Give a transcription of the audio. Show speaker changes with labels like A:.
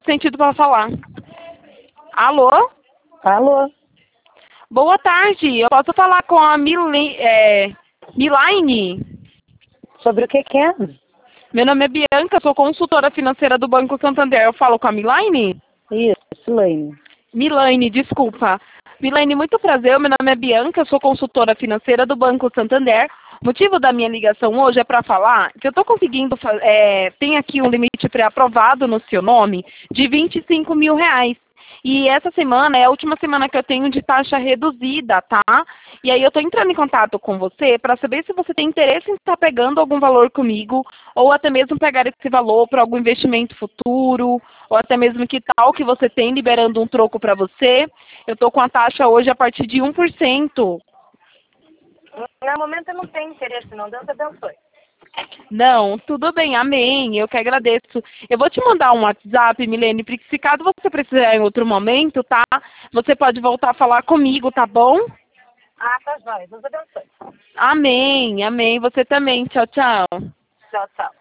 A: sentido para falar. Alô?
B: Alô?
A: Boa tarde. Eu posso falar com a Milaine?
B: Sobre o que é?
A: Meu nome é Bianca, sou consultora financeira do Banco Santander. Eu falo com a Milaine?
B: Isso, Laine.
A: Milaine, desculpa. Milaine, muito prazer. Meu nome é Bianca, sou consultora financeira do Banco Santander. O motivo da minha ligação hoje é para falar que eu estou conseguindo, tem aqui um limite pré-aprovado no seu nome de R$ 25 mil. E essa semana é a última semana que eu tenho de taxa reduzida, tá? E aí eu estou entrando em contato com você para saber se você tem interesse em estar pegando algum valor comigo, ou até mesmo pegar esse valor para algum investimento futuro, ou até mesmo que tal que você tem liberando um troco para você. Eu estou com a taxa hoje a partir de 1%.
B: No momento eu não tenho interesse não, Deus abençoe.
A: Não, tudo bem, amém. Eu que agradeço. Eu vou te mandar um WhatsApp, Milene, porque se caso você precisar em outro momento, tá? Você pode voltar a falar comigo, tá bom?
B: Tá jóia, Deus abençoe.
A: Amém, amém. Você também. Tchau, tchau.
B: Tchau, tchau.